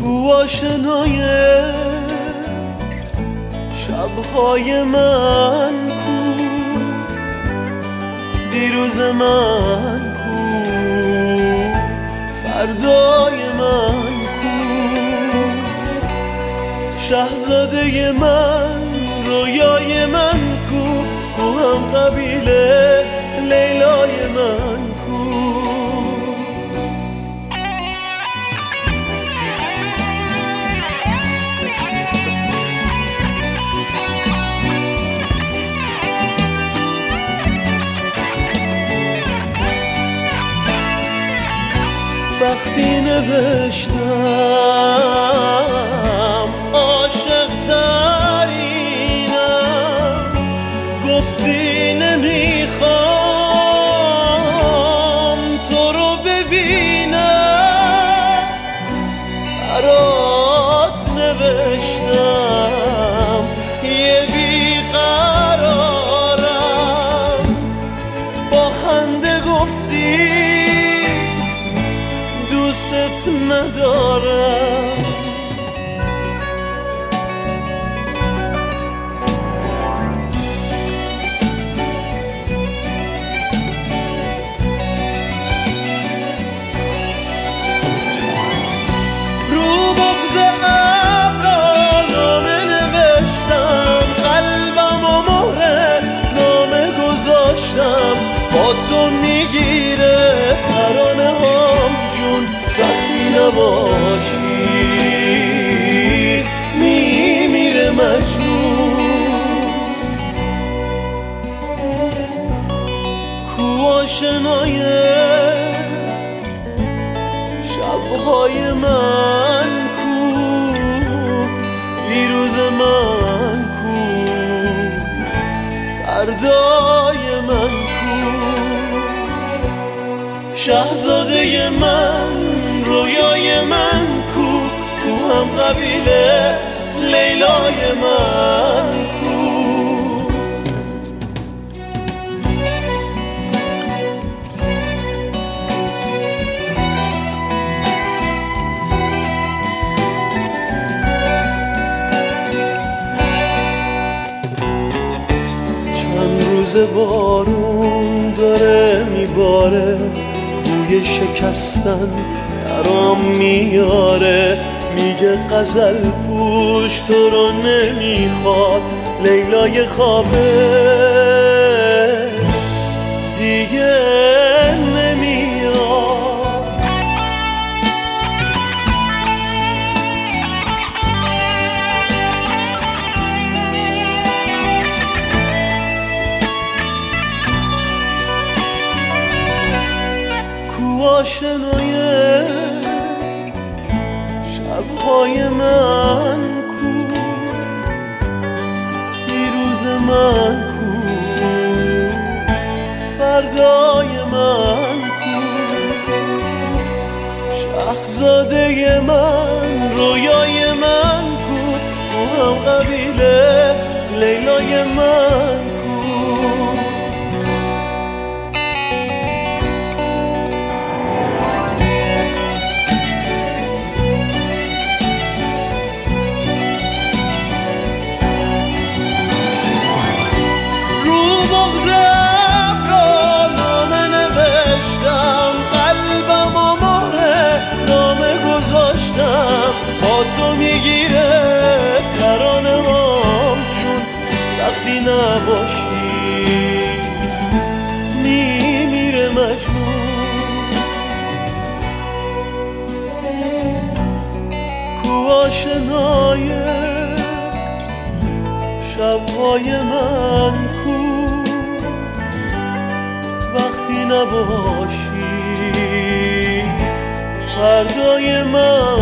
کو آشنای شبهای من کو، دیروز من کو، فردای من کو، شهزاده من، رویای من کو، کو هم قبیله لیلای من کو. وقتی نوشتم عاشق ترینم، گفتی نمیخوام تو رو ببینم، برات نوشتم یه بیقرارم، با خنده گفتی دوست ندارم. رو بغض ابرا نامه نوشتم، قلبم و مهر نامه گذاشتم، با تو میگیره ترانه هام جون، وقتی نباشی میمیره مجنون. کو آشنای شبهای من کو، دیروز من کو، فردای من کو، شهزاده من، رویای من کو، کو هم قبیله لیلای من کو. چند روز بارون داره میباره، بوی شکستن درام میاره، میگه غزل پوش تو رو نمیخواد، لیلای خوابه دیگه نمیاد. کو آشنای شبهای من کو، دیروز من کو، فردای من کو، شهزاده من، رویای من کو، کو هم قبیله لیلای من کو. بغض ابرا نامه نوشتم، قلبم و مهر نامه گذاشتم، با تو میگیره ترانه هام چون، وقتی نباشی میمیره مجنون. کو آشنای شبهای من کو، وقتی نباشی فردای من